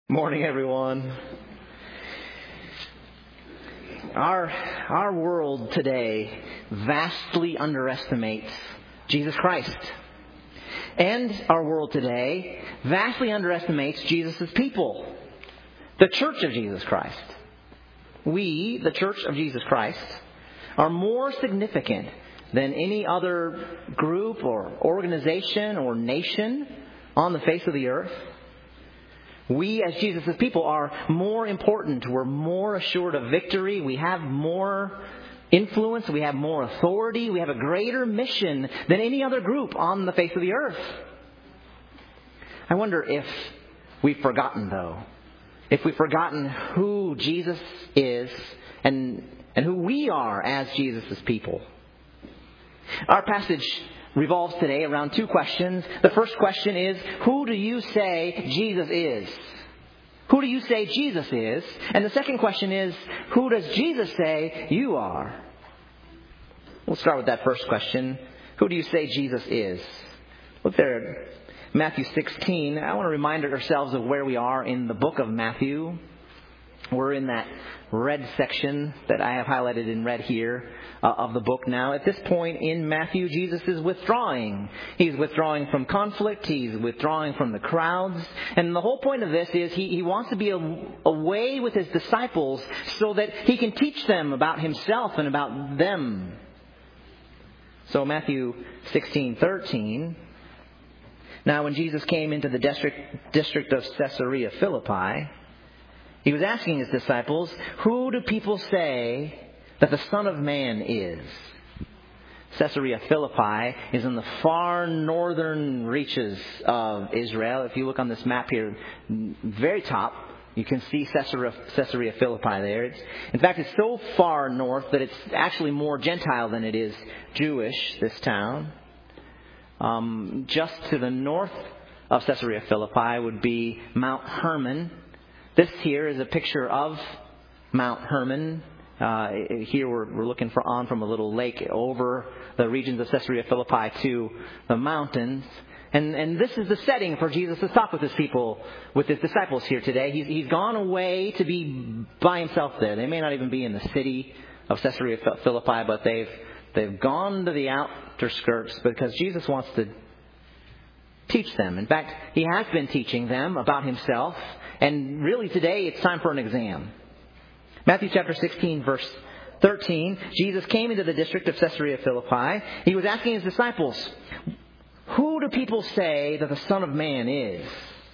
Morning, everyone. Our world today vastly underestimates Jesus Christ. And our world today vastly underestimates Jesus' people, the Church of Jesus Christ. We, the Church of Jesus Christ, are more significant than any other group or organization or nation on the face of the earth. We, as Jesus' people, are more important. We're more assured of victory. We have more influence. We have more authority. We have a greater mission than any other group on the face of the earth. I wonder if we've forgotten, though. If we've forgotten who Jesus is and who we are as Jesus' people. Our passage revolves today around two questions. The first question is, who do you say Jesus is? Who do you say Jesus is? And the second question is, who does Jesus say you are? We'll start with that first question. Who do you say Jesus is? Look there at Matthew 16. I want to remind ourselves of where we are in the book of Matthew. We're in that red section that I have highlighted in red here of the book now. At this point in Matthew, Jesus is withdrawing. He's withdrawing from conflict. He's withdrawing from the crowds. And the whole point of this is he wants to be away with his disciples so that he can teach them about himself and about them. So Matthew 16:13. Now when Jesus came into the district of Caesarea Philippi, he was asking his disciples, who do people say that the Son of Man is? Caesarea Philippi is in the far northern reaches of Israel. If you look on this map here, very top, you can see Caesarea Philippi there. In fact, it's so far north that it's actually more Gentile than it is Jewish, this town. Just to the north of Caesarea Philippi would be Mount Hermon. This here is a picture of Mount Hermon. Here we're looking from a little lake over the regions of Caesarea Philippi to the mountains. And this is the setting for Jesus to talk with his people, with his disciples here today. He's gone away to be by himself there. They may not even be in the city of Caesarea Philippi, but they've gone to the outer skirts because Jesus wants to teach them. In fact, he has been teaching them about himself. And really today it's time for an exam. Matthew chapter 16 verse 13. Jesus came into the district of Caesarea Philippi. He was asking his disciples, who do people say that the Son of Man is?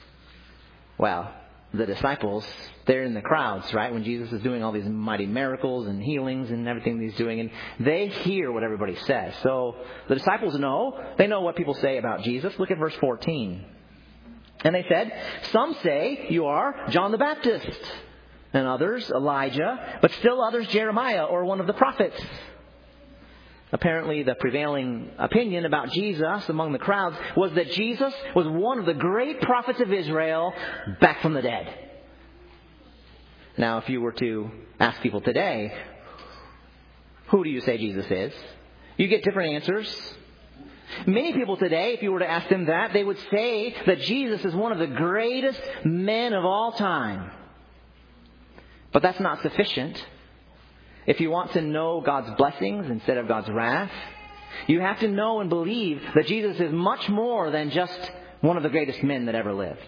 Well, the disciples, they're in the crowds, right? When Jesus is doing all these mighty miracles and healings and everything he's doing. And they hear what everybody says. So the disciples know. They know what people say about Jesus. Look at verse 14. And they said, some say you are John the Baptist, and others Elijah, but still others Jeremiah or one of the prophets. Apparently the prevailing opinion about Jesus among the crowds was that Jesus was one of the great prophets of Israel back from the dead. Now if you were to ask people today, who do you say Jesus is? You get different answers. Many people today, if you were to ask them that, they would say that Jesus is one of the greatest men of all time. But that's not sufficient. If you want to know God's blessings instead of God's wrath, you have to know and believe that Jesus is much more than just one of the greatest men that ever lived.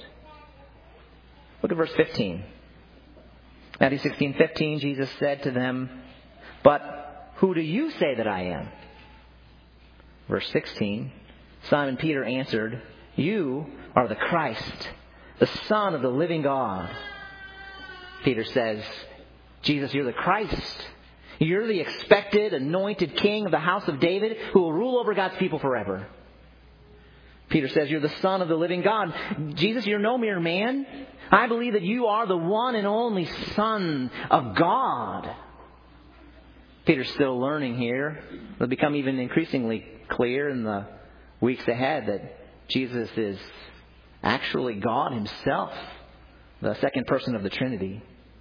Look at verse 15. Matthew 16:15, Jesus said to them, but who do you say that I am? Verse 16, Simon Peter answered, you are the Christ, the Son of the living God. Peter says, Jesus, you're the Christ. You're the expected, anointed king of the house of David who will rule over God's people forever. Peter says, you're the Son of the living God. Jesus, you're no mere man. I believe that you are the one and only Son of God. Peter's still learning here. It'll become even increasingly clear in the weeks ahead that Jesus is actually God himself, the second person of the Trinity.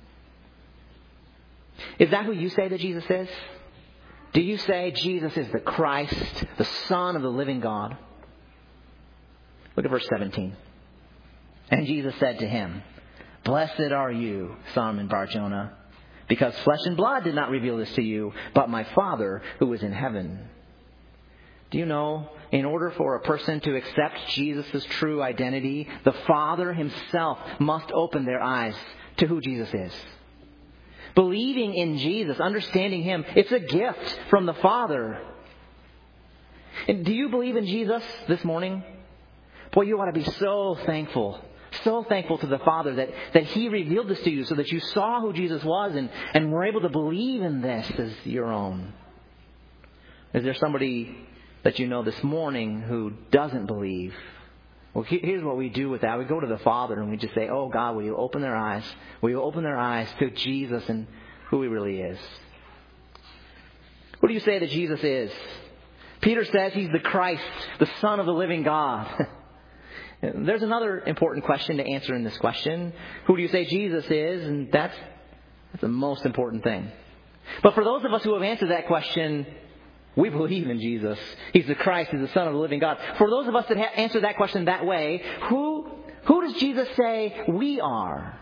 Is that who you say that Jesus is? Do you say Jesus is the Christ, the Son of the living God? Look at verse 17. And Jesus said to him, Blessed are you, Simon Bar-Jonah, because flesh and blood did not reveal this to you, but my Father who is in heaven. Do you know, in order for a person to accept Jesus' true identity, the Father himself must open their eyes to who Jesus is. Believing in Jesus, understanding him, it's a gift from the Father. And do you believe in Jesus this morning? Boy, you ought to be so thankful to the Father that he revealed this to you so that you saw who Jesus was and were able to believe in this as your own. Is there somebody that you know this morning who doesn't believe? Well, here's what we do with that. We go to the Father and we just say, oh God, will you open their eyes? Will you open their eyes to Jesus and who he really is? What do you say that Jesus is? Peter says he's the Christ, the Son of the living God. There's another important question to answer in this question. Who do you say Jesus is? And that's the most important thing. But for those of us who have answered that question, we believe in Jesus. He's the Christ. He's the Son of the living God. For those of us that answer that question that way, who does Jesus say we are?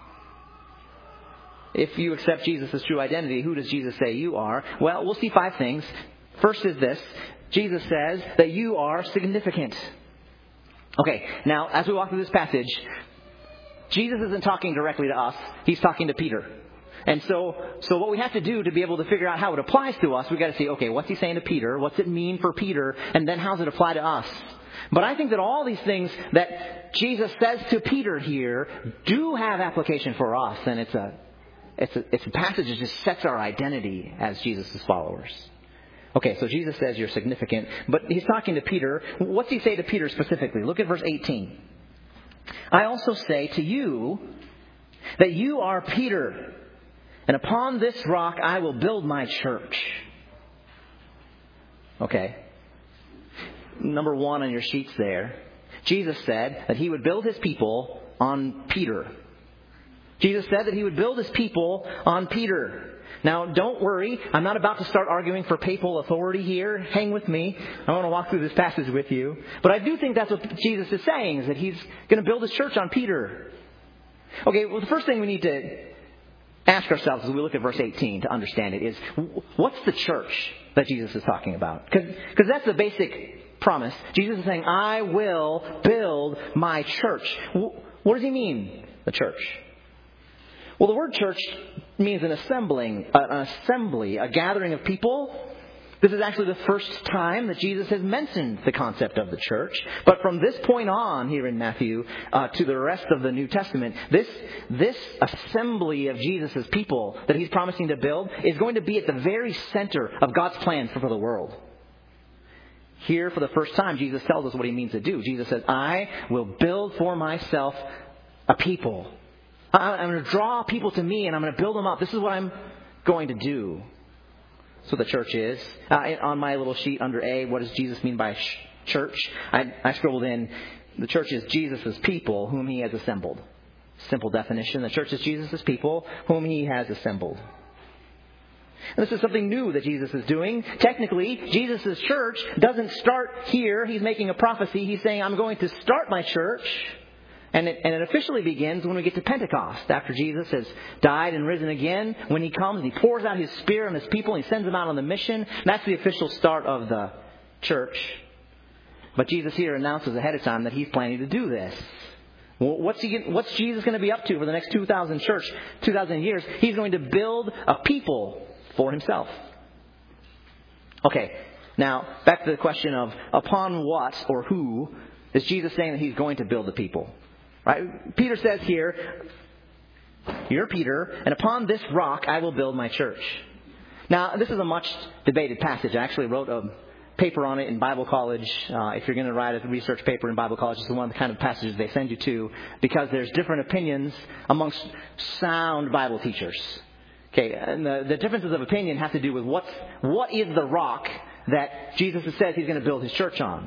If you accept Jesus' true identity, who does Jesus say you are? Well, we'll see 5 things. First is this. Jesus says that you are significant. Okay, now, as we walk through this passage, Jesus isn't talking directly to us. He's talking to Peter. And so what we have to do to be able to figure out how it applies to us, we've got to see, okay, what's he saying to Peter? What's it mean for Peter? And then how does it apply to us? But I think that all these things that Jesus says to Peter here do have application for us. And it's a passage that just sets our identity as Jesus' followers. Okay, so Jesus says you're significant, but he's talking to Peter. What's he say to Peter specifically? Look at verse 18. I also say to you that you are Peter, and upon this rock I will build my church. Okay. Number 1 on your sheets there. Jesus said that he would build his people on Peter. Jesus said that he would build his people on Peter. Now, don't worry. I'm not about to start arguing for papal authority here. Hang with me. I want to walk through this passage with you. But I do think that's what Jesus is saying, is that he's going to build his church on Peter. Okay, well, the first thing we need to ask ourselves as we look at verse 18 to understand it is, what's the church that Jesus is talking about? Because that's the basic promise. Jesus is saying, I will build my church. What does he mean, the church? Well, the word church means an assembly, a gathering of people. This is actually the first time that Jesus has mentioned the concept of the church. But from this point on here in Matthew to the rest of the New Testament, this assembly of Jesus' people that he's promising to build is going to be at the very center of God's plan for the world. Here, for the first time, Jesus tells us what he means to do. Jesus says, I will build for myself a people. I'm going to draw people to me and I'm going to build them up. This is what I'm going to do. So the church is. On my little sheet under A, what does Jesus mean by church? I scribbled in, the church is Jesus' people whom he has assembled. Simple definition. The church is Jesus' people whom he has assembled. And this is something new that Jesus is doing. Technically, Jesus' church doesn't start here. He's making a prophecy. He's saying, I'm going to start my church. And it officially begins when we get to Pentecost, after Jesus has died and risen again. When he comes, he pours out his Spirit on his people, and he sends them out on the mission. And that's the official start of the church. But Jesus here announces ahead of time that he's planning to do this. Well, what's Jesus going to be up to for the next 2,000 years? He's going to build a people for himself. Okay, now back to the question of upon what or who is Jesus saying that he's going to build the people? Right? Peter says here, you're Peter, and upon this rock I will build my church. Now, this is a much debated passage. I actually wrote a paper on it in Bible college. If you're going to write a research paper in Bible college, it's one of the kind of passages they send you to, because there's different opinions amongst sound Bible teachers. Okay, and the differences of opinion have to do with what is the rock that Jesus says he's going to build his church on.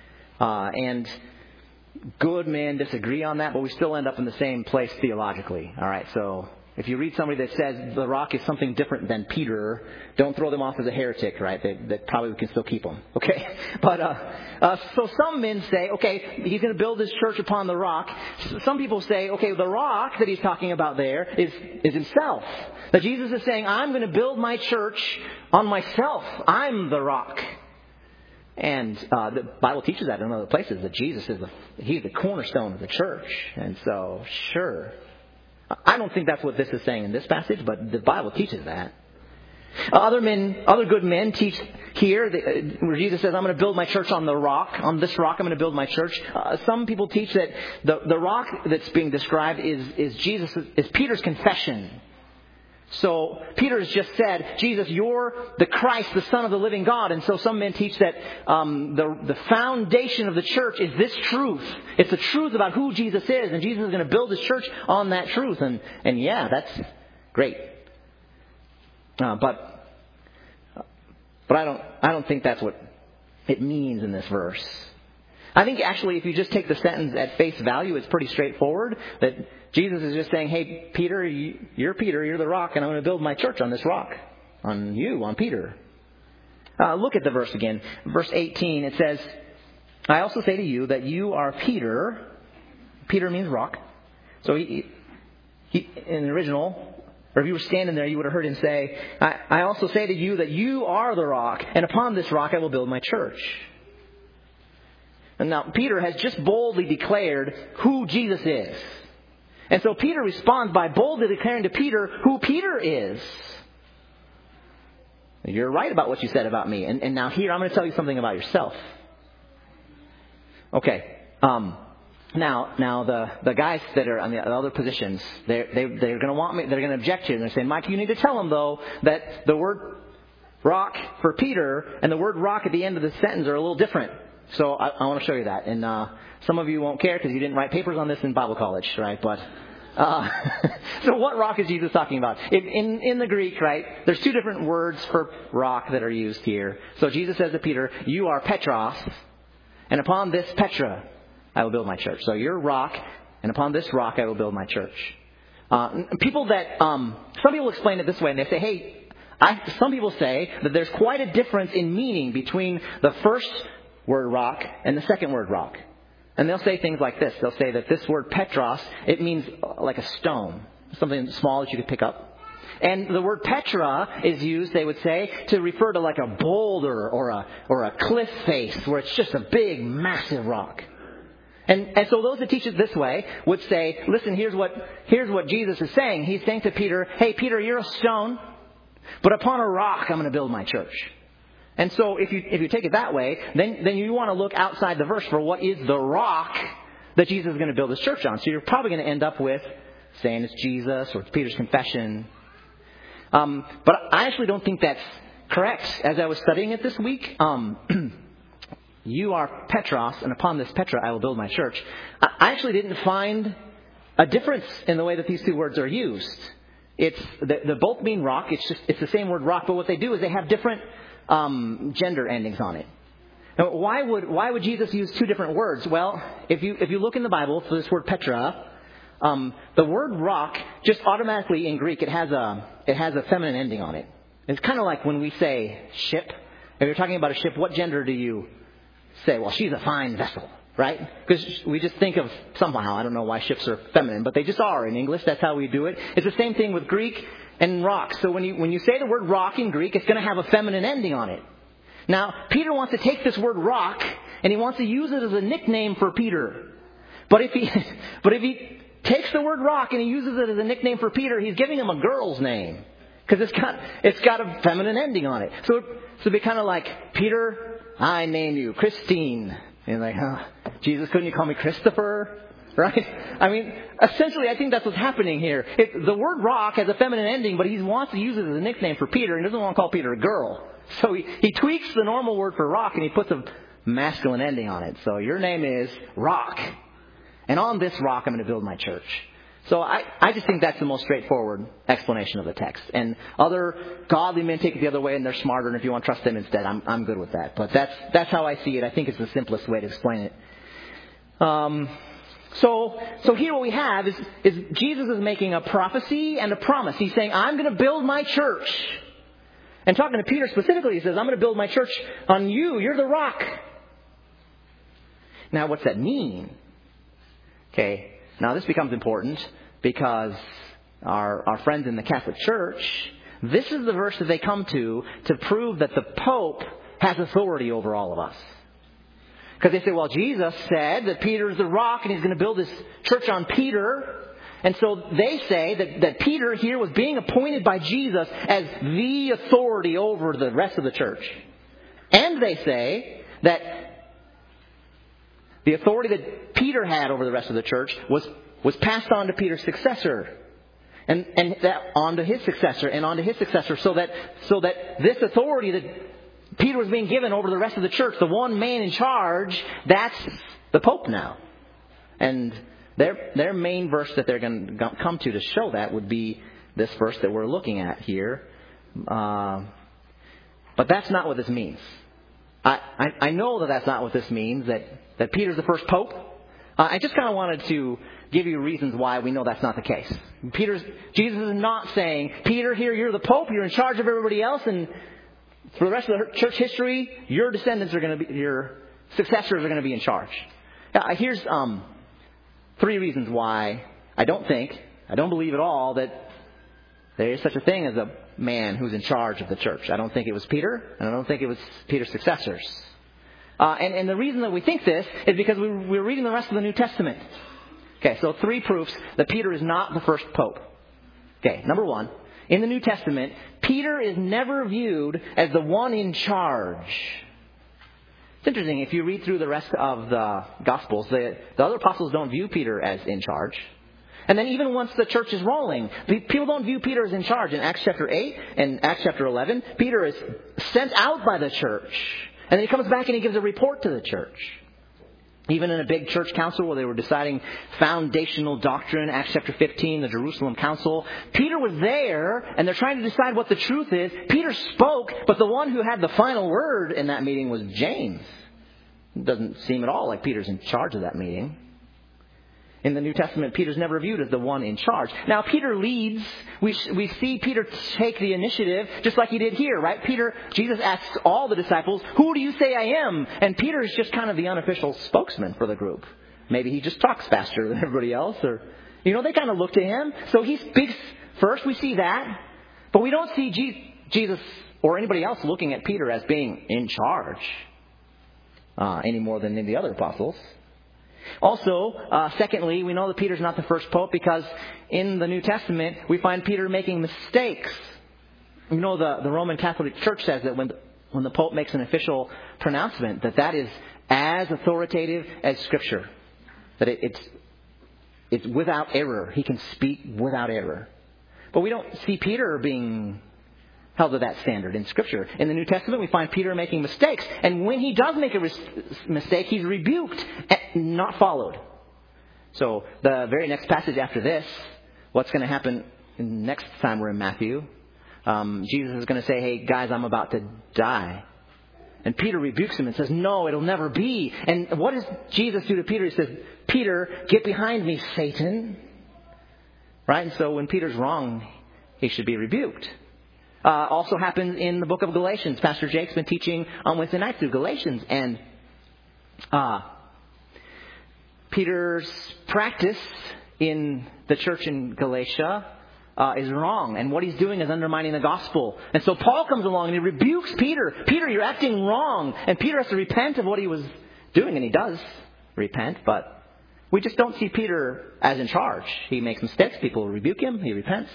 And good men disagree on that, but we still end up in the same place theologically. All right, so If you read somebody that says the rock is something different than Peter, don't throw them off as a heretic, right? That probably we can still keep them, okay? But so some men say, okay, he's going to build his church upon the rock. Some people say, okay, the rock that he's talking about there is himself. That Jesus is saying, I'm going to build my church on myself. I'm the rock. And the Bible teaches that in other places, that Jesus he's the cornerstone of the church. And so, sure. I don't think that's what this is saying in this passage, but the Bible teaches that. Other good men teach here where Jesus says, I'm going to build my church on the rock. On this rock, I'm going to build my church. Some people teach that the rock that's being described is Peter's confession. So Peter has just said, Jesus, you're the Christ, the Son of the living God. And so some men teach that the foundation of the church is this truth. It's the truth about who Jesus is. And Jesus is going to build his church on that truth. And yeah, that's great. But I don't think that's what it means in this verse. I think actually if you just take the sentence at face value, it's pretty straightforward. That Jesus is just saying, hey, Peter, you're the rock, and I'm going to build my church on this rock. On you, on Peter. Look at the verse again. Verse 18, it says, I also say to you that you are Peter. Peter means rock. So he in the original, or if you were standing there, you would have heard him say, I also say to you that you are the rock, and upon this rock I will build my church. And now Peter has just boldly declared who Jesus is. And so Peter responds by boldly declaring to Peter who Peter is. You're right about what you said about me. And now here I'm going to tell you something about yourself. Okay. Now the guys that are on the other positions, they're going to want me. They're going to object to it. And they're saying, Mike, you need to tell them though that the word rock for Peter and the word rock at the end of the sentence are a little different. So I want to show you that. And some of you won't care because you didn't write papers on this in Bible college, right? But so what rock is Jesus talking about? In the Greek, right, there's two different words for rock that are used here. So Jesus says to Peter, you are Petros, and upon this Petra I will build my church. So you're rock, and upon this rock I will build my church. Some people explain it this way, and they say, hey, some people say that there's quite a difference in meaning between the first word rock and the second word rock. And they'll say things like this. They'll say that this word Petros, it means like a stone, something small that you could pick up. And the word Petra is used, they would say, to refer to like a boulder or a cliff face where it's just a big, massive rock. And so those that teach it this way would say, listen, here's what Jesus is saying. He's saying to Peter, hey, Peter, you're a stone, but upon a rock I'm going to build my church. And so if you take it that way, then you want to look outside the verse for what is the rock that Jesus is going to build his church on. So you're probably going to end up with saying it's Jesus or it's Peter's confession. But I actually don't think that's correct. As I was studying it this week, you are Petros, and upon this Petra I will build my church. I actually didn't find a difference in the way that these two words are used. They both mean rock. It's the same word rock, but what they do is they have different gender endings on it. Now, why would Jesus use two different words? Well, if you look in the Bible for this word Petra, the word rock just automatically in Greek it has a feminine ending on it. It's kind of like when we say ship. If you're talking about a ship, what gender do you say? Well, she's a fine vessel, right? Because we just think of somehow, I don't know why ships are feminine, but they just are in English. That's how we do it. It's the same thing with Greek and rock. So when you say the word rock in Greek, it's going to have a feminine ending on it. Now, Peter wants to take this word rock and he wants to use it as a nickname for Peter. But if he takes the word rock and he uses it as a nickname for Peter, he's giving him a girl's name because it's got a feminine ending on it. So it'd be kind of like, Peter, I name you Christine. And you're like, Jesus, couldn't you call me Christopher? Right? I mean, essentially, I think that's what's happening here. The word rock has a feminine ending, but he wants to use it as a nickname for Peter, and he doesn't want to call Peter a girl. So he tweaks the normal word for rock, and he puts a masculine ending on it. So your name is Rock. And on this rock, I'm going to build my church. So I just think that's the most straightforward explanation of the text. And other godly men take it the other way, and they're smarter, and if you want to trust them instead, I'm good with that. But that's how I see it. I think it's the simplest way to explain it. So here what we have is Jesus is making a prophecy and a promise. He's saying, I'm going to build my church. And talking to Peter specifically, he says, I'm going to build my church on you. You're the rock. Now, what's that mean? Okay, now this becomes important because our friends in the Catholic Church, this is the verse that they come to prove that the Pope has authority over all of us. Because they say, well, Jesus said that Peter is the rock and he's going to build his church on Peter. And so they say that Peter here was being appointed by Jesus as the authority over the rest of the church. And they say that the authority that Peter had over the rest of the church was passed on to Peter's successor. And that on to his successor and on to his successor. So that this authority that Peter was being given over the rest of the church, the one man in charge, that's the Pope now. And their main verse that they're going to come to show that would be this verse that we're looking at here. But that's not what this means. I know that that's not what this means, that Peter's the first Pope. I just kind of wanted to give you reasons why we know that's not the case. Jesus is not saying, Peter, here you're the Pope, you're in charge of everybody else, and for the rest of the church history, your successors are going to be in charge. Here's 3 reasons why I don't believe at all that there is such a thing as a man who's in charge of the church. I don't think it was Peter, and I don't think it was Peter's successors. And the reason that we think this is because we're reading the rest of the New Testament. Okay, so 3 proofs that Peter is not the first Pope. Okay, number 1. In the New Testament, Peter is never viewed as the one in charge. It's interesting, if you read through the rest of the Gospels, the other apostles don't view Peter as in charge. And then even once the church is rolling, people don't view Peter as in charge. In Acts chapter 8 and Acts chapter 11, Peter is sent out by the church. And then he comes back and he gives a report to the church. Even in a big church council where they were deciding foundational doctrine, Acts chapter 15, the Jerusalem council, Peter was there and they're trying to decide what the truth is. Peter spoke, but the one who had the final word in that meeting was James. It doesn't seem at all like Peter's in charge of that meeting. In the New Testament, Peter's never viewed as the one in charge. Now, Peter leads. We see Peter take the initiative just like he did here, right? Jesus asks all the disciples, who do you say I am? And Peter is just kind of the unofficial spokesman for the group. Maybe he just talks faster than everybody else. Or, they kind of look to him. So he speaks first. We see that. But we don't see Jesus or anybody else looking at Peter as being in charge any more than the other apostles. Also, secondly, we know that Peter's not the first Pope because in the New Testament, we find Peter making mistakes. The Roman Catholic Church says that when the Pope makes an official pronouncement, that is as authoritative as Scripture. That it's without error. He can speak without error. But we don't see Peter being held to that standard in Scripture. In the New Testament, we find Peter making mistakes. And when he does make a mistake, he's rebuked and not followed. So the very next passage after this, what's going to happen next time we're in Matthew? Jesus is going to say, hey, guys, I'm about to die. And Peter rebukes him and says, no, it'll never be. And what does Jesus do to Peter? He says, Peter, get behind me, Satan. Right? And so when Peter's wrong, he should be rebuked. Also happens in the book of Galatians. Pastor Jake's been teaching on Wednesday night through Galatians. And Peter's practice in the church in Galatia is wrong. And what he's doing is undermining the gospel. And so Paul comes along and he rebukes Peter. Peter, you're acting wrong. And Peter has to repent of what he was doing. And he does repent. But we just don't see Peter as in charge. He makes mistakes. People rebuke him. He repents.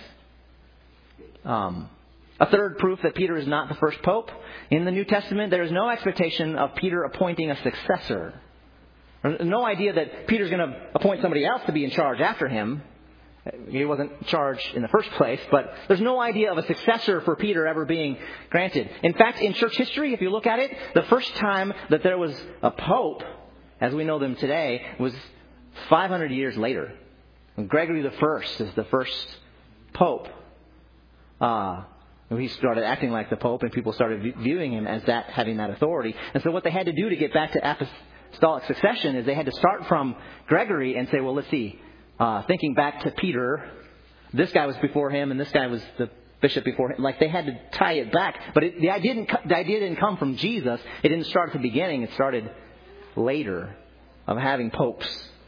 A third proof that Peter is not the first pope. In the New Testament, there is no expectation of Peter appointing a successor. There's no idea that Peter's going to appoint somebody else to be in charge after him. He wasn't in charge in the first place, but there's no idea of a successor for Peter ever being granted. In fact, in church history, if you look at it, the first time that there was a pope, as we know them today, was 500 years later. Gregory I is the first pope. He started acting like the Pope, and people started viewing him as having that authority. And so what they had to do to get back to apostolic succession is they had to start from Gregory and say, well, let's see, thinking back to Peter, this guy was before him and this guy was the bishop before him. Like they had to tie it back. But the idea didn't come from Jesus. It didn't start at the beginning. It started later of having popes.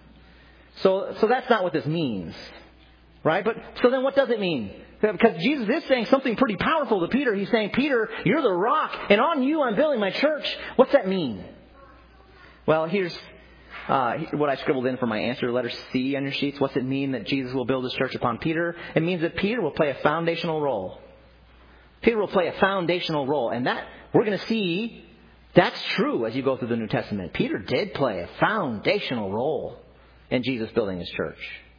So that's not what this means. Right? But so then what does it mean? Because Jesus is saying something pretty powerful to Peter. He's saying, Peter, you're the rock, and on you I'm building my church. What's that mean? Well, here's what I scribbled in for my answer, letter C on your sheets. What's it mean that Jesus will build his church upon Peter? It means that Peter will play a foundational role. Peter will play a foundational role. And that, we're going to see, that's true as you go through the New Testament. Peter did play a foundational role in Jesus building his church.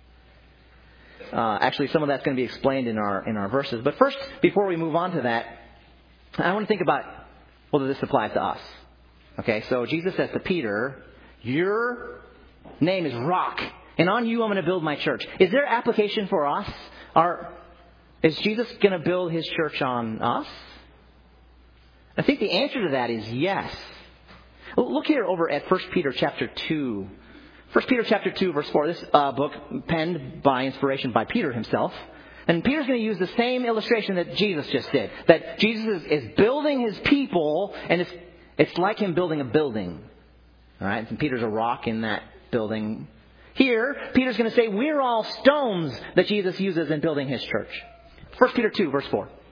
Actually, some of that's going to be explained in our verses. But first, before we move on to that, I want to think about whether this applies to us. Okay, so Jesus says to Peter, your name is Rock, and on you I'm going to build my church. Is there application for us? Is Jesus going to build his church on us? I think the answer to that is yes. Look here over at 1 Peter chapter 2. 1 Peter chapter 2, verse 4. This book penned by inspiration by Peter himself. And Peter's going to use the same illustration that Jesus just did. That Jesus is building his people, and it's like him building a building. All right? And Peter's a rock in that building. Here, Peter's going to say, we're all stones that Jesus uses in building his church. 1 Peter 2, verse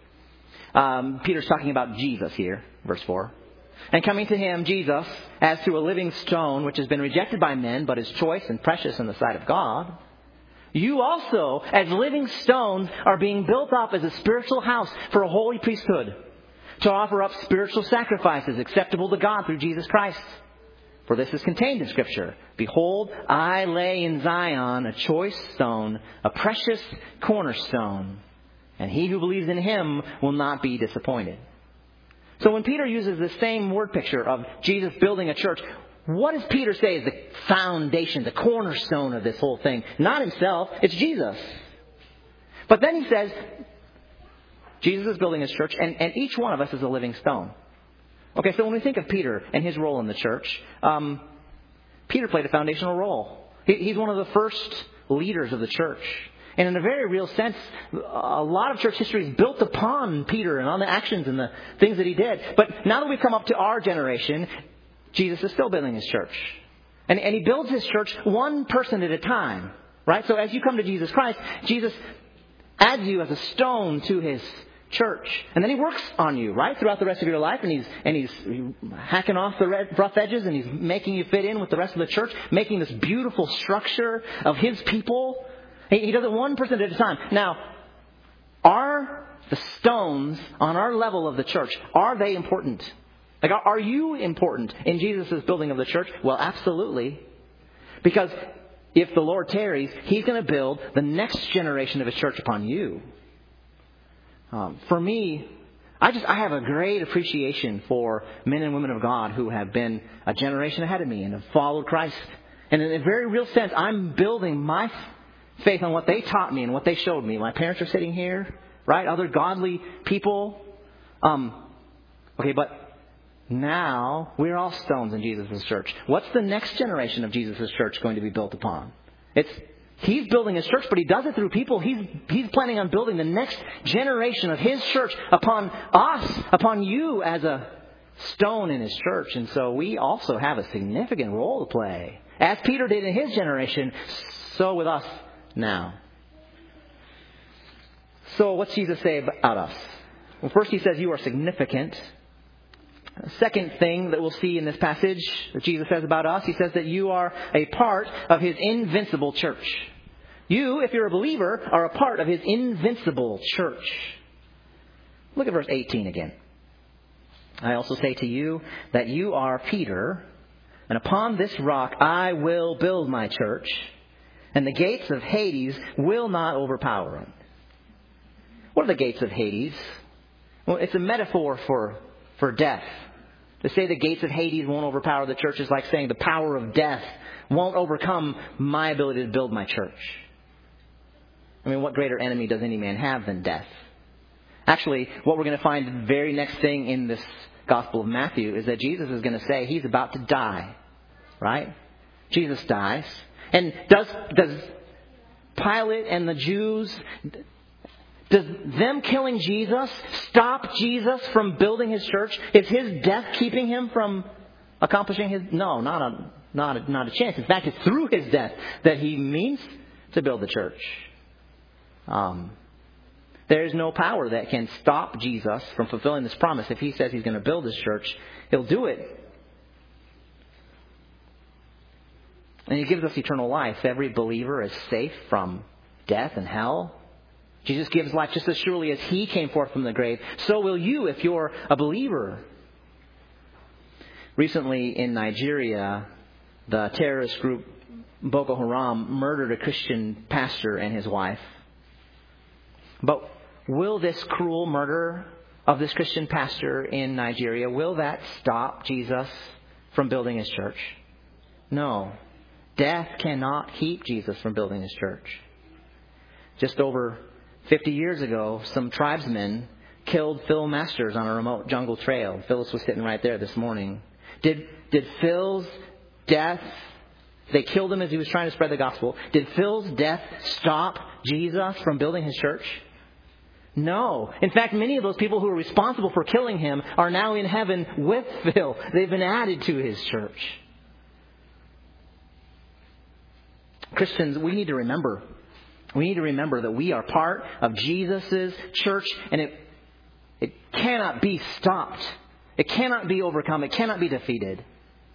4. Peter's talking about Jesus here, verse 4. And coming to him, Jesus, as to a living stone, which has been rejected by men, but is choice and precious in the sight of God, you also, as living stones, are being built up as a spiritual house for a holy priesthood, to offer up spiritual sacrifices acceptable to God through Jesus Christ. For this is contained in Scripture. Behold, I lay in Zion a choice stone, a precious cornerstone, and he who believes in him will not be disappointed. So when Peter uses the same word picture of Jesus building a church, what does Peter say is the foundation, the cornerstone of this whole thing? Not himself, it's Jesus. But then he says, Jesus is building his church, and each one of us is a living stone. Okay, so when we think of Peter and his role in the church, Peter played a foundational role. He's one of the first leaders of the church. And in a very real sense, a lot of church history is built upon Peter and on the actions and the things that he did. But now that we've come up to our generation, Jesus is still building his church. And he builds his church one person at a time. Right? So as you come to Jesus Christ, Jesus adds you as a stone to his church. And then he works on you, right, throughout the rest of your life. And he's hacking off the rough edges, and he's making you fit in with the rest of the church, making this beautiful structure of his people. He does it one person at a time. Now, are the stones on our level of the church, are they important? Like, are you important in Jesus' building of the church? Well, absolutely. Because if the Lord tarries, he's going to build the next generation of his church upon you. For me, I have a great appreciation for men and women of God who have been a generation ahead of me and have followed Christ. And in a very real sense, I'm building my faith on what they taught me and what they showed me. My parents are sitting here, right? Other godly people. Okay, but now we're all stones in Jesus' church. What's the next generation of Jesus' church going to be built upon? He's building his church, but he does it through people. He's planning on building the next generation of his church upon us, upon you as a stone in his church. And so we also have a significant role to play. As Peter did in his generation, so with us now. So what's Jesus say about us? Well, first he says you are significant. Second thing that we'll see in this passage that Jesus says about us, he says that you are a part of his invincible church. You, if you're a believer, are a part of his invincible church. Look at verse 18 again. I also say to you that you are Peter, and upon this rock I will build my church, and the gates of Hades will not overpower it. What are the gates of Hades? Well, it's a metaphor for death. To say the gates of Hades won't overpower the church is like saying the power of death won't overcome my ability to build my church. I mean, what greater enemy does any man have than death? Actually, what we're going to find the very next thing in this Gospel of Matthew is that Jesus is going to say he's about to die. right? Jesus dies. And does Pilate and the Jews, does them killing Jesus stop Jesus from building his church? Is his death keeping him from accomplishing his... No, not a chance. In fact, it's through his death that he means to build the church. There is no power that can stop Jesus from fulfilling this promise. If he says he's going to build his church, he'll do it. And he gives us eternal life. Every believer is safe from death and hell. Jesus gives life just as surely as he came forth from the grave. So will you if you're a believer. Recently in Nigeria, the terrorist group Boko Haram murdered a Christian pastor and his wife. But will this cruel murder of this Christian pastor in Nigeria, will that stop Jesus from building his church? No. Death cannot keep Jesus from building his church. Just over 50 years ago, some tribesmen killed Phil Masters on a remote jungle trail. Phyllis was sitting right there this morning. Did Phil's death, they killed him as he was trying to spread the gospel. Did Phil's death stop Jesus from building his church? No. In fact, many of those people who were responsible for killing him are now in heaven with Phil. They've been added to his church. Christians, we need to remember that we are part of Jesus' church, and it cannot be stopped. It cannot be overcome. It cannot be defeated.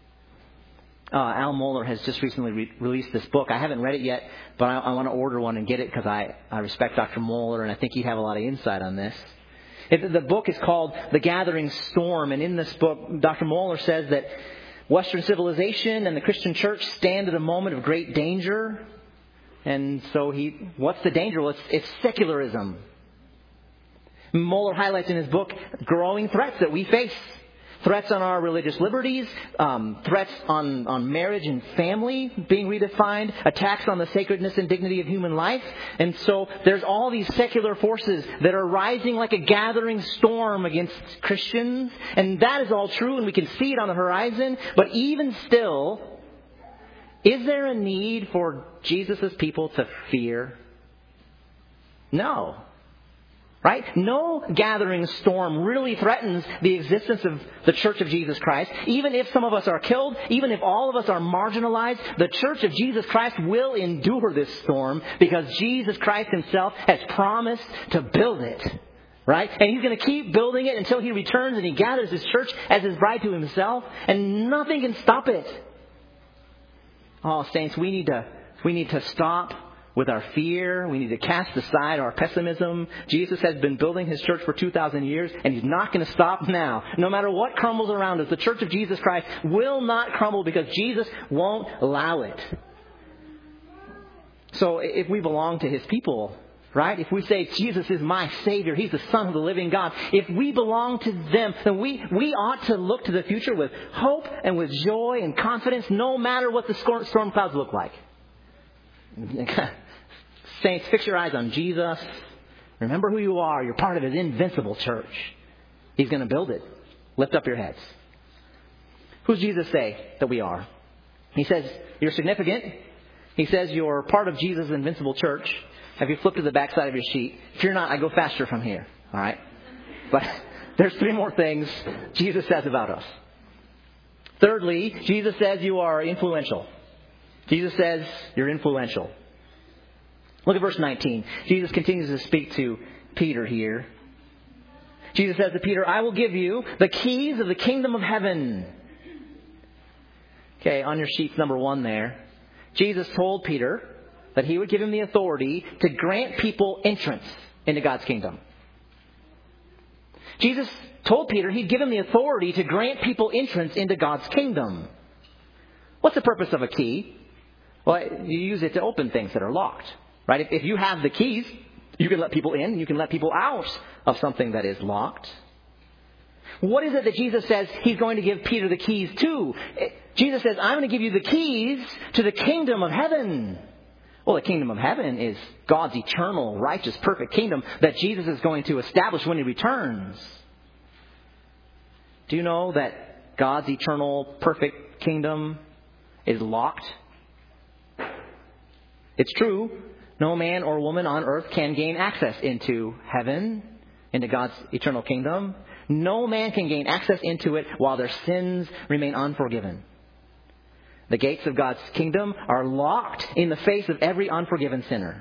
Al Mohler has just recently released this book. I haven't read it yet, but I want to order one and get it because I respect Dr. Mohler, and I think he'd have a lot of insight on this. The book is called The Gathering Storm, and in this book, Dr. Mohler says that Western civilization and the Christian church stand at a moment of great danger. And so what's the danger? Well, it's secularism. Mohler highlights in his book growing threats that we face. Threats on our religious liberties, threats on marriage and family being redefined, attacks on the sacredness and dignity of human life. And so there's all these secular forces that are rising like a gathering storm against Christians. And that is all true, and we can see it on the horizon. But even still, is there a need for Jesus' people to fear? No. Right? No gathering storm really threatens the existence of the Church of Jesus Christ. Even if some of us are killed, even if all of us are marginalized, the Church of Jesus Christ will endure this storm because Jesus Christ himself has promised to build it. Right? And he's going to keep building it until he returns and he gathers his church as his bride to himself, and nothing can stop it. Oh, saints, we need to stop with our fear. We need to cast aside our pessimism. Jesus has been building his church for 2,000 years, and he's not going to stop now. No matter what crumbles around us, the church of Jesus Christ will not crumble because Jesus won't allow it. So if we belong to his people, right? If we say Jesus is my Savior, he's the Son of the living God. If we belong to them, then we ought to look to the future with hope and with joy and confidence, no matter what the storm clouds look like. Saints, fix your eyes on Jesus. Remember who you are. You're part of his invincible church. He's going to build it. Lift up your heads. Who does Jesus say that we are? He says you're significant. He says you're part of Jesus' invincible church. Have you flipped to the backside of your sheet? If you're not, I go faster from here. All right? But there's 3 more things Jesus says about us. Thirdly, Jesus says you are influential. Jesus says you're influential. Look at verse 19. Jesus continues to speak to Peter here. Jesus says to Peter, I will give you the keys of the kingdom of heaven. Okay, on your sheets, number 1 there. Jesus told Peter that he would give him the authority to grant people entrance into God's kingdom. Jesus told Peter he'd give him the authority to grant people entrance into God's kingdom. What's the purpose of a key? Well, you use it to open things that are locked. Right? If you have the keys, you can let people in and you can let people out of something that is locked. What is it that Jesus says he's going to give Peter the keys to? Jesus says, I'm going to give you the keys to the kingdom of heaven. Well, the kingdom of heaven is God's eternal, righteous, perfect kingdom that Jesus is going to establish when he returns. Do you know that God's eternal, perfect kingdom is locked. It's true, no man or woman on earth can gain access into heaven, into God's eternal kingdom. No man can gain access into it while their sins remain unforgiven. The gates of God's kingdom are locked in the face of every unforgiven sinner.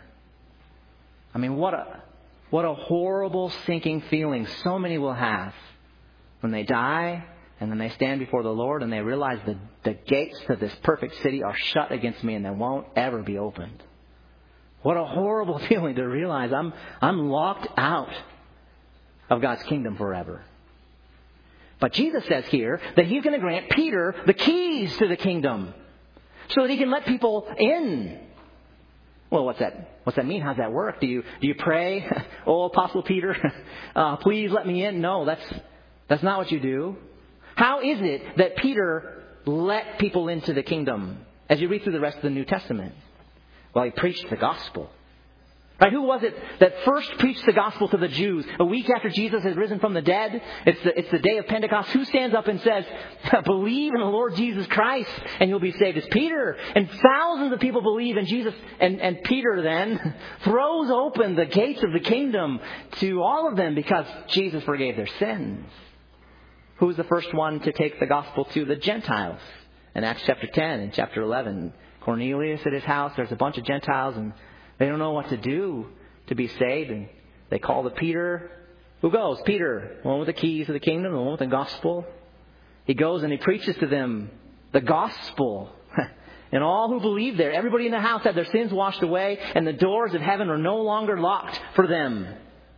I mean, what a horrible, sinking feeling so many will have when they die and then they stand before the Lord and they realize that the gates to this perfect city are shut against me and they won't ever be opened. What a horrible feeling to realize I'm locked out of God's kingdom forever. But Jesus says here that He's going to grant Peter the keys to the kingdom so that he can let people in. Well, what's that mean? How's that work? Do you pray, "Oh, Apostle Peter, please let me in"? No, that's not what you do. How is it that Peter let people into the kingdom as you read through the rest of the New Testament? Well, he preached the gospel. Right? Who was it that first preached the gospel to the Jews? A week after Jesus had risen from the dead, it's the day of Pentecost. Who stands up and says, "Believe in the Lord Jesus Christ and you'll be saved"? It's Peter. And thousands of people believe in Jesus. And Peter then throws open the gates of the kingdom to all of them because Jesus forgave their sins. Who was the first one to take the gospel to the Gentiles? In Acts chapter 10 and chapter 11, Cornelius at his house, there's a bunch of Gentiles and they don't know what to do to be saved. And they call to Peter. Who goes? Peter, the one with the keys to the kingdom, the one with the gospel. He goes and he preaches to them the gospel. And all who believed there, everybody in the house had their sins washed away and the doors of heaven are no longer locked for them.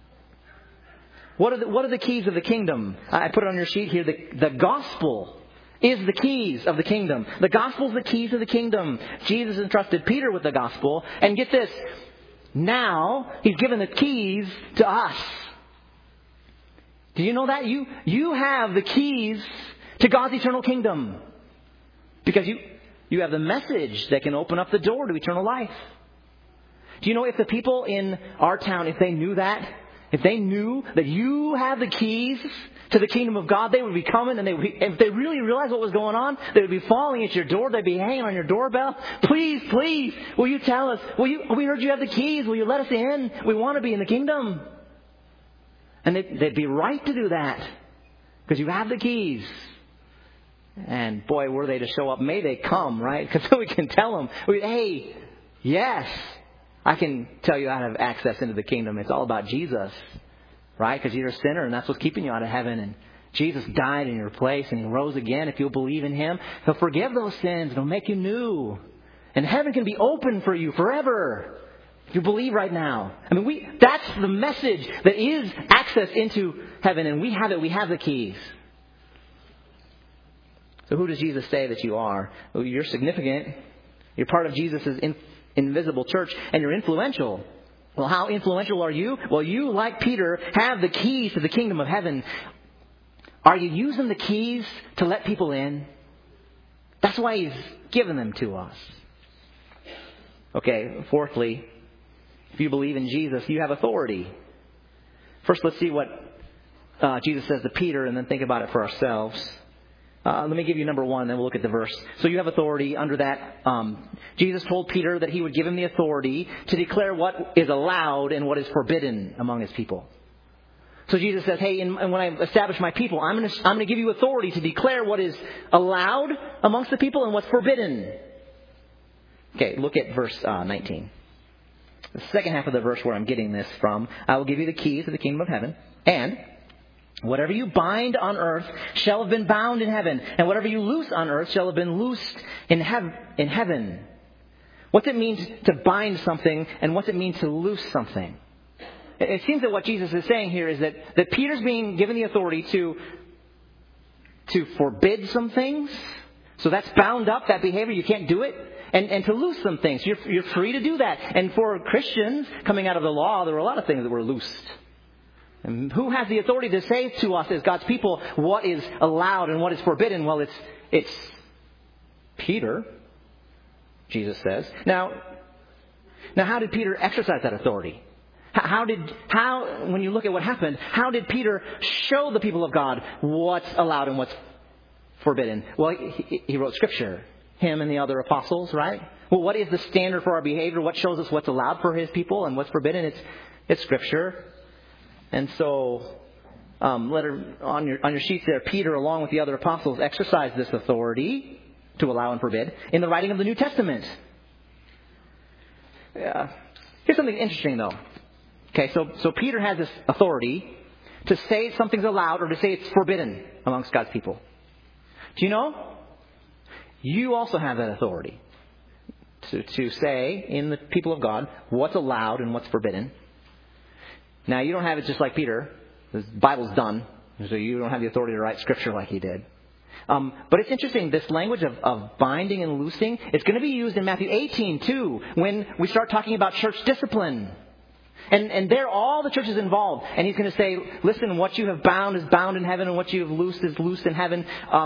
What are the keys of the kingdom? I put it on your sheet here. The gospel is the keys of the kingdom. The gospel is the keys of the kingdom. Jesus entrusted Peter with the gospel. And get this, now He's given the keys to us. Do you know that? You have the keys to God's eternal kingdom. Because you have the message that can open up the door to eternal life. Do you know if the people in our town, if they knew that, if they knew that you have the keys to the kingdom of God, they would be coming and if they really realized what was going on, they would be falling at your door. They'd be hanging on your doorbell. "Please, please, will you tell us? We heard you have the keys. Will you let us in? We want to be in the kingdom." And they'd be right to do that because you have the keys. And boy, were they to show up, may they come, right? Because we can tell them, "Hey, yes, I can tell you how to have access into the kingdom. It's all about Jesus." Right? Because you're a sinner and that's what's keeping you out of heaven. And Jesus died in your place and He rose again. If you'll believe in Him, He'll forgive those sins. He'll make you new. And heaven can be open for you forever if you believe right now. I mean, that's the message that is access into heaven. And we have it. We have the keys. So who does Jesus say that you are? Well, you're significant. You're part of Jesus' invisible church and you're influential. Well, how influential are you? Well, you, like Peter, have the keys to the kingdom of heaven. Are you using the keys to let people in? That's why He's given them to us. Okay, fourthly, if you believe in Jesus, you have authority. First, let's see what Jesus says to Peter and then think about it for ourselves. Let me give you number one, then we'll look at the verse. So you have authority under that. Jesus told Peter that He would give him the authority to declare what is allowed and what is forbidden among His people. So Jesus says, "Hey, and when I establish my people, I'm going to give you authority to declare what is allowed amongst the people and what's forbidden." Okay, look at verse 19. The second half of the verse where I'm getting this from. "I will give you the keys to the kingdom of heaven, and whatever you bind on earth shall have been bound in heaven, and whatever you loose on earth shall have been loosed in heaven." What's it mean to bind something, and what's it mean to loose something? It seems that what Jesus is saying here is that Peter's being given the authority to forbid some things. So that's bound up, that behavior, you can't do it. And to loose some things. You're free to do that. And for Christians, coming out of the law, there were a lot of things that were loosed. And who has the authority to say to us as God's people what is allowed and what is forbidden? Well, it's Peter, Jesus says. Now, how did Peter exercise that authority? When you look at what happened, how did Peter show the people of God what's allowed and what's forbidden? Well, he wrote Scripture. him and the other apostles, right? Well, what is the standard for our behavior? What shows us what's allowed for his people and what's forbidden? It's Scripture. And so, on your sheets there, Peter, along with the other apostles, exercised this authority to allow and forbid in the writing of the New Testament. Here's something interesting, though. Okay, so Peter has this authority to say something's allowed or to say it's forbidden amongst God's people. Do you know? You also have that authority to say in the people of God what's allowed and what's forbidden. Now, you don't have it just like Peter. The Bible's done, so you don't have the authority to write Scripture like he did. But it's interesting, this language of binding and loosing, it's going to be used in Matthew 18 too, when we start talking about church discipline. And there, all the church is involved. And he's going to say, listen, what you have bound is bound in heaven, and what you have loosed is loosed in heaven.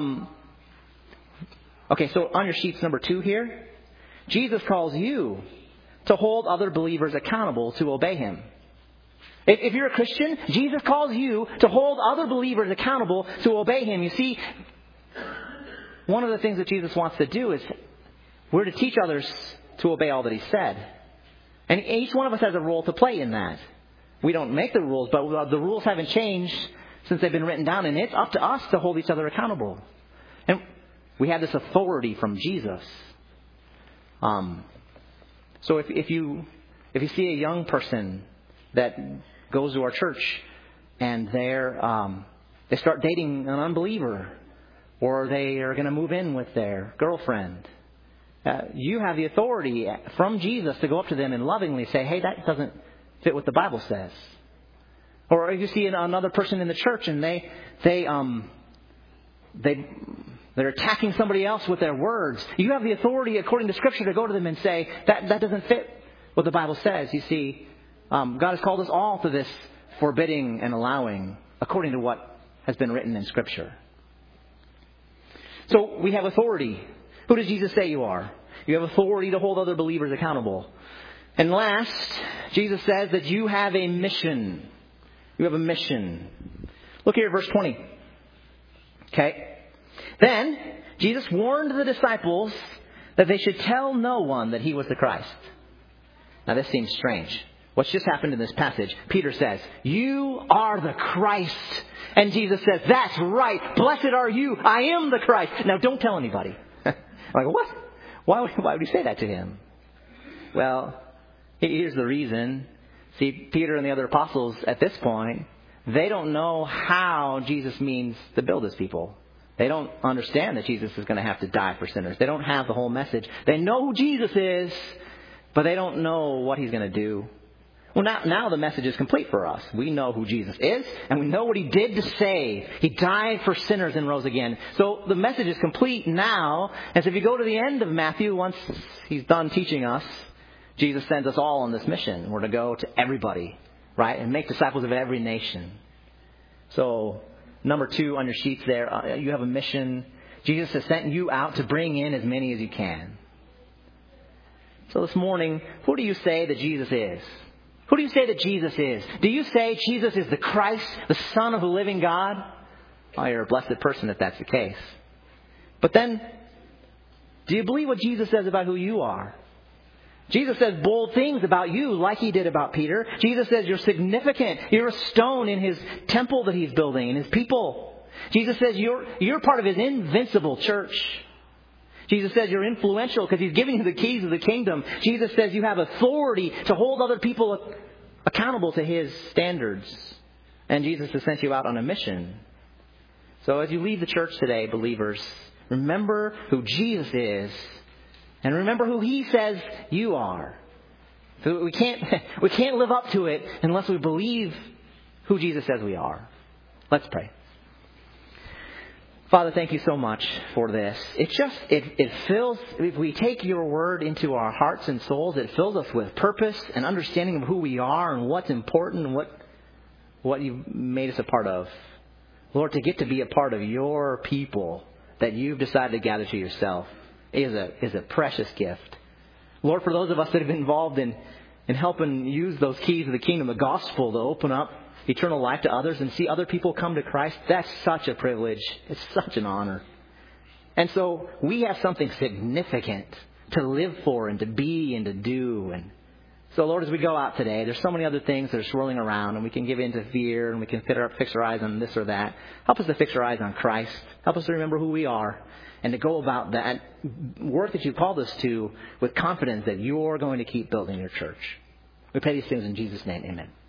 Okay, so on your sheets, number 2 here, Jesus calls you to hold other believers accountable to obey him. If you're a Christian, Jesus calls you to hold other believers accountable to obey him. You see, one of the things that Jesus wants to do is we're to teach others to obey all that he said. And each one of us has a role to play in that. We don't make the rules, but the rules haven't changed since they've been written down. And it's up to us to hold each other accountable. And we have this authority from Jesus. So if you see a young person that goes to our church and they start dating an unbeliever, or they are going to move in with their girlfriend, you have the authority from Jesus to go up to them and lovingly say, hey, that doesn't fit what the Bible says. Or if you see another person in the church and they're attacking somebody else with their words, you have the authority according to Scripture to go to them and say, that doesn't fit what the Bible says. You see, God has called us all to this forbidding and allowing according to what has been written in Scripture. So we have authority. Who does Jesus say you are? You have authority to hold other believers accountable. And last, Jesus says that you have a mission. You have a mission. Look here at verse 20. Okay. Then, Jesus warned the disciples that they should tell no one that he was the Christ. Now this seems strange. What's just happened in this passage? Peter says, you are the Christ. And Jesus says, that's right. Blessed are you. I am the Christ. Now don't tell anybody. I'm like, what? Why would he say that to him? Well, here's the reason. See, Peter and the other apostles at this point, they don't know how Jesus means to build his people. They don't understand that Jesus is going to have to die for sinners. They don't have the whole message. They know who Jesus is, but they don't know what he's going to do. Well, now the message is complete for us. We know who Jesus is, and we know what he did to save. He died for sinners and rose again. So the message is complete now. And so if you go to the end of Matthew, once he's done teaching us, Jesus sends us all on this mission. We're to go to everybody, right, and make disciples of every nation. So number 2 on your sheets there, you have a mission. Jesus has sent you out to bring in as many as you can. So this morning, who do you say that Jesus is? Who do you say that Jesus is? Do you say Jesus is the Christ, the Son of the living God? Oh, you're a blessed person if that's the case. But then, do you believe what Jesus says about who you are? Jesus says bold things about you like he did about Peter. Jesus says you're significant. You're a stone in his temple that he's building, in his people. Jesus says you're part of his invincible church. Jesus says you're influential because he's giving you the keys of the kingdom. Jesus says you have authority to hold other people accountable to his standards. And Jesus has sent you out on a mission. So as you leave the church today, believers, remember who Jesus is. And remember who he says you are. So we can't live up to it unless we believe who Jesus says we are. Let's pray. Father, thank you so much for this. It fills, if we take your word into our hearts and souls, it fills us with purpose and understanding of who we are and what's important and what you've made us a part of. Lord, to get to be a part of your people that you've decided to gather to yourself is a precious gift. Lord, for those of us that have been involved in helping use those keys of the kingdom, the gospel, to open up eternal life to others and see other people come to Christ, that's such a privilege. It's such an honor. And so we have something significant to live for and to be and to do. And so, Lord, as we go out today, there's so many other things that are swirling around, and we can give in to fear, and we can fix our eyes on this or that. Help us to fix our eyes on Christ. Help us to remember who we are and to go about that work that you've called us to with confidence that you're going to keep building your church. We pray these things in Jesus' name. Amen.